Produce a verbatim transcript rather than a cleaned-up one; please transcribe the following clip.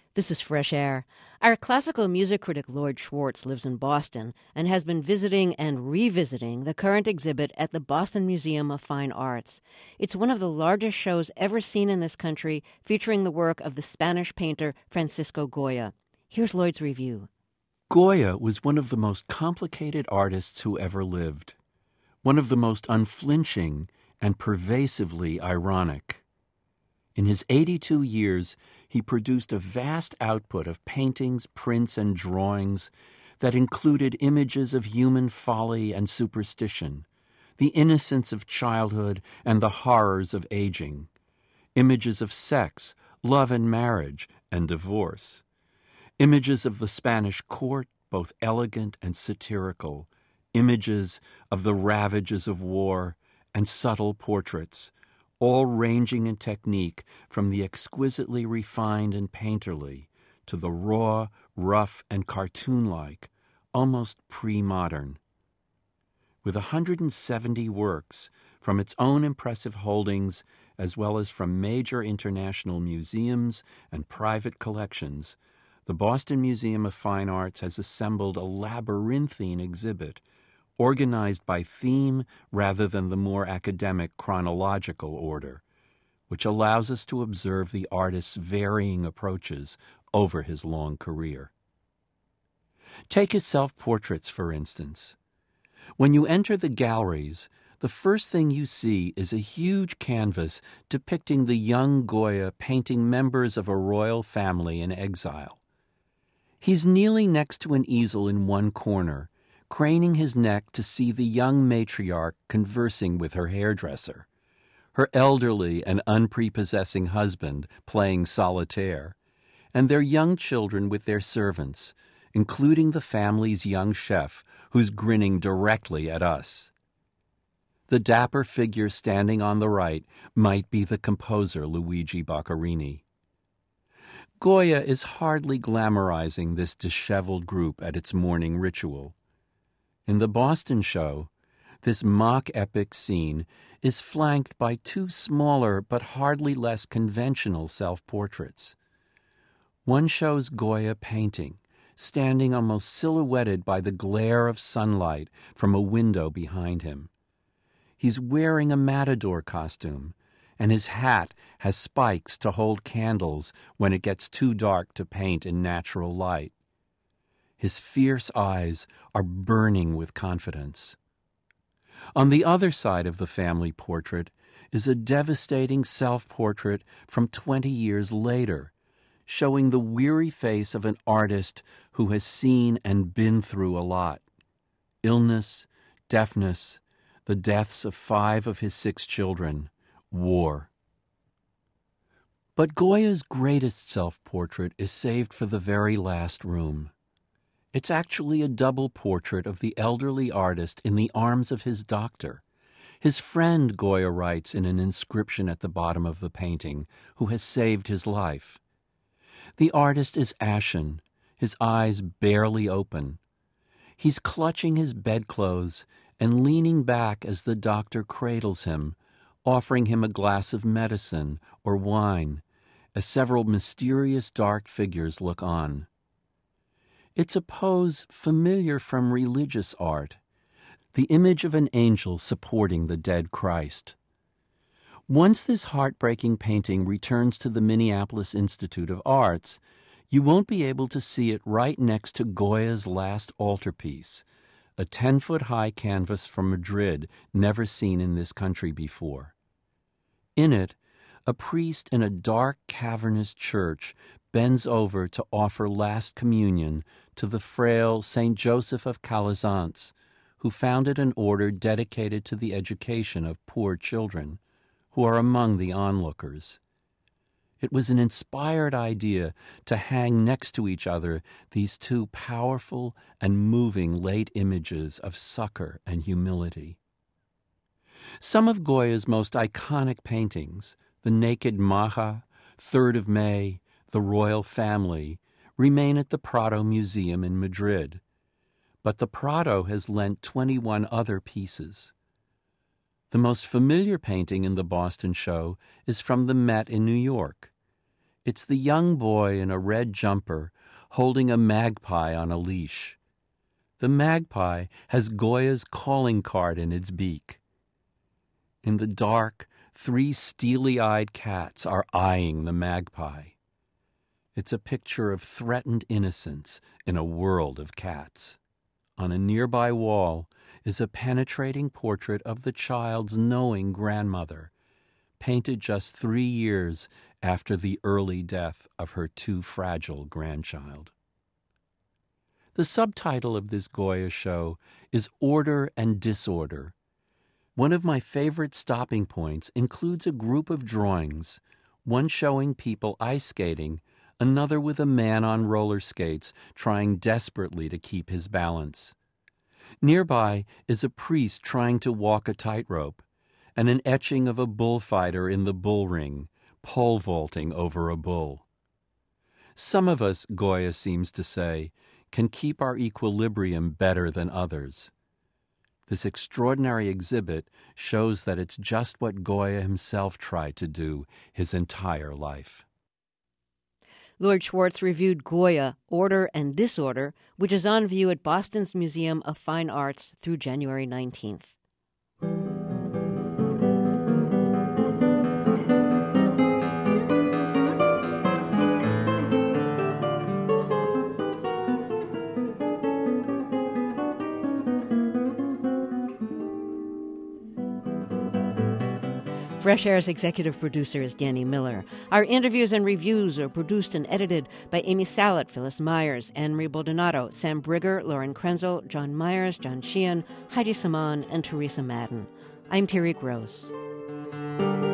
This is Fresh Air. Our classical music critic Lloyd Schwartz lives in Boston and has been visiting and revisiting the current exhibit at the Boston Museum of Fine Arts. It's one of the largest shows ever seen in this country, featuring the work of the Spanish painter Francisco Goya. Here's Lloyd's review. Goya was one of the most complicated artists who ever lived, one of the most unflinching and pervasively ironic. In his eighty-two years, he produced a vast output of paintings, prints, and drawings that included images of human folly and superstition, the innocence of childhood and the horrors of aging, images of sex, love and marriage, and divorce, images of the Spanish court, both elegant and satirical, images of the ravages of war, and subtle portraits, all ranging in technique from the exquisitely refined and painterly to the raw, rough, and cartoon-like, almost pre-modern. With one hundred seventy works from its own impressive holdings as well as from major international museums and private collections, the Boston Museum of Fine Arts has assembled a labyrinthine exhibit organized by theme rather than the more academic chronological order, which allows us to observe the artist's varying approaches over his long career. Take his self-portraits, for instance. When you enter the galleries, the first thing you see is a huge canvas depicting the young Goya painting members of a royal family in exile. He's kneeling next to an easel in one corner, craning his neck to see the young matriarch conversing with her hairdresser, her elderly and unprepossessing husband playing solitaire, and their young children with their servants, including the family's young chef, who's grinning directly at us. The dapper figure standing on the right might be the composer Luigi Boccherini. Goya is hardly glamorizing this disheveled group at its morning ritual. In the Boston show, this mock-epic scene is flanked by two smaller but hardly less conventional self-portraits. One shows Goya painting, standing almost silhouetted by the glare of sunlight from a window behind him. He's wearing a matador costume, and his hat has spikes to hold candles when it gets too dark to paint in natural light. His fierce eyes are burning with confidence. On the other side of the family portrait is a devastating self-portrait from twenty years later, showing the weary face of an artist who has seen and been through a lot. Illness, deafness, the deaths of five of his six children, war. But Goya's greatest self-portrait is saved for the very last room. It's actually a double portrait of the elderly artist in the arms of his doctor, his friend, Goya writes in an inscription at the bottom of the painting, who has saved his life. The artist is ashen, his eyes barely open. He's clutching his bedclothes and leaning back as the doctor cradles him, offering him a glass of medicine or wine, as several mysterious dark figures look on. It's a pose familiar from religious art, the image of an angel supporting the dead Christ. Once this heartbreaking painting returns to the Minneapolis Institute of Arts, you won't be able to see it right next to Goya's last altarpiece, a ten-foot-high canvas from Madrid never seen in this country before. In it, a priest in a dark, cavernous church bends over to offer last communion to the frail Saint Joseph of Calazans, who founded an order dedicated to the education of poor children, who are among the onlookers. It was an inspired idea to hang next to each other these two powerful and moving late images of succor and humility. Some of Goya's most iconic paintings, the Naked Maja, Third of May, The Royal Family, remain at the Prado Museum in Madrid, but the Prado has lent twenty-one other pieces. The most familiar painting in the Boston show is from the Met in New York. It's the young boy in a red jumper holding a magpie on a leash. The magpie has Goya's calling card in its beak. In the dark, three steely-eyed cats are eyeing the magpie. It's a picture of threatened innocence in a world of cats. On a nearby wall is a penetrating portrait of the child's knowing grandmother, painted just three years after the early death of her too fragile grandchild. The subtitle of this Goya show is Order and Disorder. One of my favorite stopping points includes a group of drawings, one showing people ice skating, another with a man on roller skates trying desperately to keep his balance. Nearby is a priest trying to walk a tightrope, and an etching of a bullfighter in the bull ring, pole vaulting over a bull. Some of us, Goya seems to say, can keep our equilibrium better than others. This extraordinary exhibit shows that it's just what Goya himself tried to do his entire life. Lord Schwartz reviewed Goya, Order and Disorder, which is on view at Boston's Museum of Fine Arts through January nineteenth. Fresh Air's executive producer is Danny Miller. Our interviews and reviews are produced and edited by Amy Salet, Phyllis Myers, Anne-Marie Baldonado, Sam Brigger, Lauren Krenzel, John Myers, John Sheehan, Heidi Saman, and Teresa Madden. I'm Terry Gross.